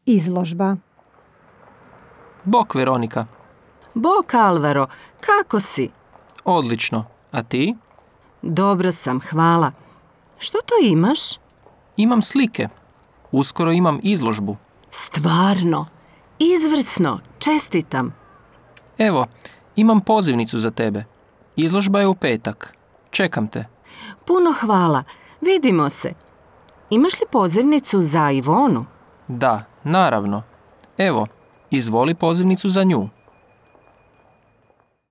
Izložba. Bok, Veronika. Bok, Alvaro, kako si? Odlično. A ti? Dobro sam, hvala. Što to imaš? Imam slike. Uskoro imam izložbu. Stvarno? Izvrsno, čestitam. Evo, imam pozivnicu za tebe. Izložba je u petak. Čekam te. Puno hvala. Vidimo se. Imaš li pozivnicu za Ivonu? Da, naravno. Evo, izvoli pozivnicu za nju.